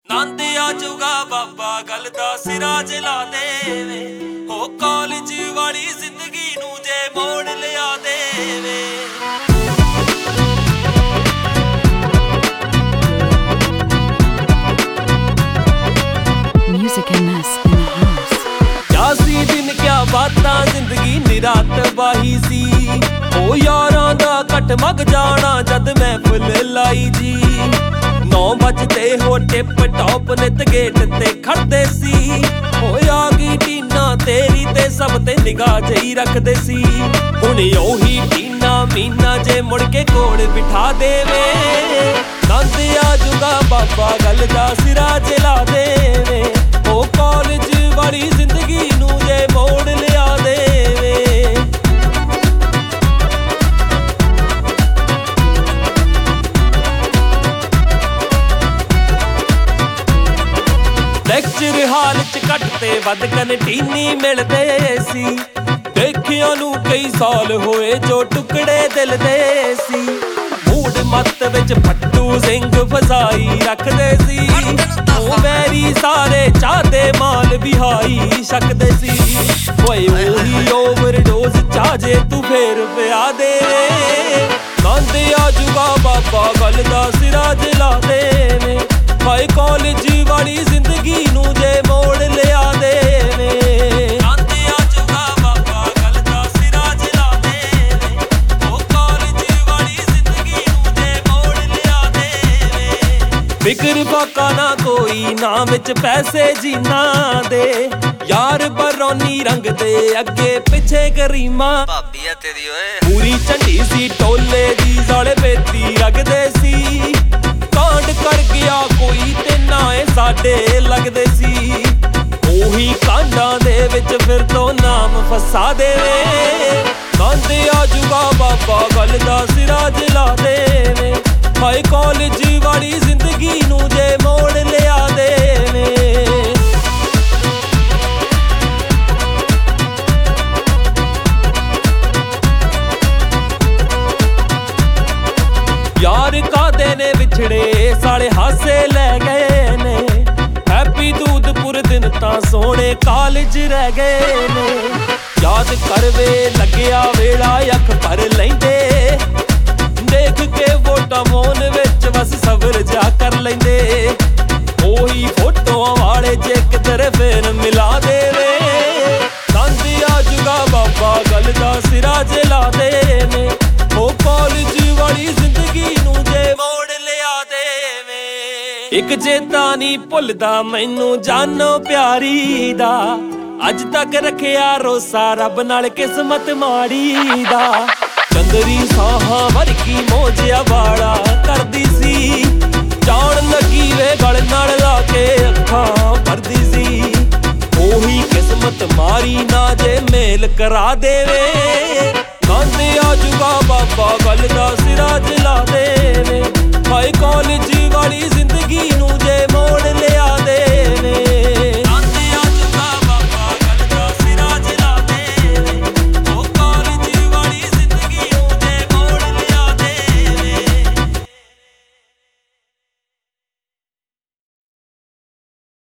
ਨੰਦ ਆਜੂਗਾ ਬਾਬਾ ਗੱਲ ਦਾ ਸਿਰਾ ਜਲਾ ਦੇਵੇ। ਹੋ ਕਾਲਜ ਵਾਲੀ ਜ਼ਿੰਦਗੀ ਨੂੰ ਜੇ ਮੋੜ ਲਿਆ ਦੇਵੇ। Music MS in the house. क्या सी दिन क्या बातां जिंदगी निरात बाही सी। ओ यारां दा कट मग जाना जद महफिल लाई जी। 9 बजते हो टिप टॉप नित गेट ते खड़दे सी। ओ आ गई टीना तेरी ते सब ते निगाह जही रखदे सी। हुण ओही टीना मीना जे मुड़ के कोल बिठा देवे। नंद आजूगा बाबा गल दा सिरा जला देवे। ओ कॉलेज वाली जिंदगी नू जे मोड़ लिया देवे। ਲੈਕਚਰ ਹਾਲ ਚ ਘੱਟ ਤੇ ਵੱਧ ਕੰਟੀਨੀ ਮਿਲਦੇ ਸੀ। ਦੇਖਿਆਂ ਨੂੰ ਕਈ ਸਾਲ ਹੋਏ ਜੋ ਟੁਕੜੇ ਦਿਲ ਦੇ ਸੀ। ਮੂਡ ਮੱਤ ਵਿੱਚ ਫੱਟੂ ਸਿੰਘ ਫਸਾਈ ਰੱਖਦੇ ਸੀ। ਉਹ ਵੈਰੀ ਸਾਰੇ ਚਾਹਦੇ ਮਾਲ ਵਿਹਾਈ ਛਕਦੇ ਸੀ। ਓਏ ਉਹੀ ਓਵਰਡੋਜ਼ ਚਾਹ ਜੇ ਤੂੰ ਫੇਰ ਪਿਆ ਦੇਵੇ। ਨੰਦ ਆਜੂਗਾ ਬਾਬਾ ਗੱਲ ਦਾ ਸਿਰਾ ਜਲਾ ਦੇਵੇ। ਹਾਏ ਕਾਲਜ ਵਾਲੀ ਜ਼ਿੰਦਗੀ ਨੂੰ ਜੇ ਮੋੜ ਲਿਆ ਦੇਵੇ। ਨੰਦ ਆਜੂਗਾ ਬਾਬਾ ਗੱਲ ਦਾ ਸਿਰਾ ਜਲਾ ਦੇਵੇ। ਉਹ ਕਾਲਜ ਵਾਲੀ ਜ਼ਿੰਦਗੀ ਨੂੰ ਜੇ ਮੋੜ ਲਿਆ ਦੇਵੇ। ਫਿਕਰ ਬਾਕਾ ਨਾ ਕੋਈ ਨਾ ਵਿੱਚ ਪੈਸੇ ਜੀਨਾ ਦੇ। ਯਾਰ ਬਰੌਨੀ ਰੰਗ ਦੇ ਅੱਗੇ ਪਿੱਛੇ ਕਰੀਮਾ। ਭਾਬੀ ਆ ਤੇਰੀ ਓਏ ਪੂਰੀ ਝੰਡੀ ਸੀ ਟੋਲੇ ਦੀ ਸਾਲੇ ਬੇਤੀ ਰੱਖਦੇ ਸੀ। ਕਾਂਡ ਕਰ ਗਿਆ ਕੋਈ ਤੇ ਨਾ ਇਹ ਸਾਡੇ ਲੱਗਦੇ ਸੀ। ਉਹੀ ਕਾਂਡਾਂ ਦੇ ਵਿੱਚ ਫਿਰ ਤੋਂ ਨਾਮ ਫਸਾ ਦੇਵੇ। ਨੰਦ ਆਜੂਗਾ ਬਾਬਾ ਗੱਲ ਦਾ ਸਿਰਾ ਜਲਾ ਦੇਵੇ। ਹਾਏ ਕਾਲਜ ਵਾਲੀ ਜ਼ਿੰਦਗੀ ਨੂੰ ਜੇ ਮੋੜ ਲਿਆ ਦੇਵੇ। ਯਾਰ ਕਾਦੇ ਨੇ ਵਿਛੜੇ ਸਾਲੇ ਹਾਸੇ ਲੈ ਗਏ ਨੇ। ਹੈਪੀ ਦੂਦਪੁਰ ਦਿਨ ਤਾਂ ਸੋਹਣੇ ਕਾਲਜ ਰਹਿ ਗਏ ਨੇ। ਯਾਦ ਕਰਵੇ ਲੱਗਿਆ ਵੇਲਾ ਅੱਖ ਭਰ ਲੈਂਦੇ। ਦੇਖ ਕੇ ਵੋਟਾਂ ਮੋਨ ਵਿੱਚ ਬਸ ਸਬਰ ਜਾ ਕਰ ਲੈਂਦੇ। ਉਹੀ ਫੋਟੋਆਂ ਵਾਲੇ ਜੇ ਕਿਧਰ ਫੇਰ ਮਿਲਾ ਦੇਵੇ। ਨੰਦ ਆਜੂਗਾ ਬਾਬਾ ਗੱਲ ਦਾ ਸਿਰਾ ਜਲਾ ਦੇਵੇ। ਉਹ ਕਾਲਜ ਵਾਲੀ ਜ਼ਿੰਦਗੀ ਨੂੰ ਜੇ ਮੋੜ ਲਿਆ ਦੇਵੇ। ਇੱਕ ਚੇਤਾ ਨਹੀਂ ਭੁੱਲਦਾ ਮੈਨੂੰ ਜਾਨੋ ਪਿਆਰੀ ਦਾ। ਅੱਜ ਤੱਕ ਰੱਖਿਆ ਰੋਸਾ ਰੱਬ ਨਾਲ ਕਿਸਮਤ ਮਾੜੀ ਦਾ। ਚੰਦਰੀ ਸਾਹਾਂ ਵਰਗੀ ਮੋਜਿਆ ਵਾਲਾ ਕਰਦੀ ਸੀ। ਜਾਣ ਲੱਗੀ ਵੇ ਗਲ ਨਾਲ ਲਾ ਕੇ ਅੱਖਾਂ ਭਰਦੀ ਸੀ। ਉਹੀ ਕਿਸਮਤ ਮਾਰੀ ਨਾ ਜੇ ਮੇਲ ਕਰਾ ਦੇਵੇ।